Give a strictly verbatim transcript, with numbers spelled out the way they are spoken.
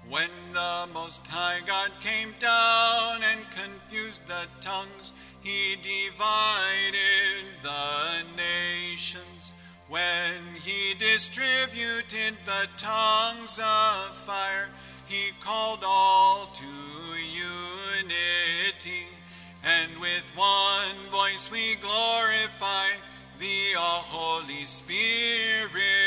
When the Most High God came down and confused the tongues, he divided the nations. When he distributed the tongues of fire, he called all to unity. And with one voice we glorify thee, O Holy Spirit.